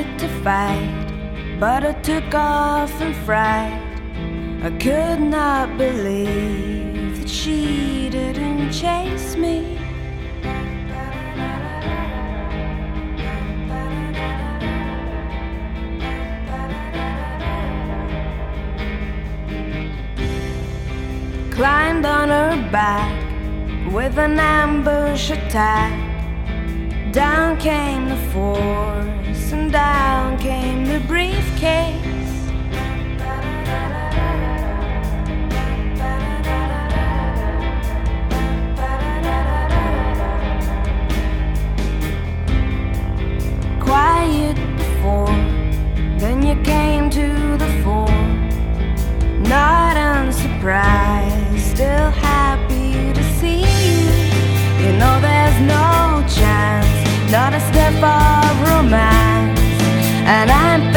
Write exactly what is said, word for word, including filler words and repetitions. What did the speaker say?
Quiet to fight, but I took off in fright. I could not believe that she didn't chase me. Climbed on her back with an ambush attack. Down came the force and down came the briefcase. Quiet before, then you came to the fore. Not unsurprised, still happy to see you. You know there's no chance, not a step of romance, and I'm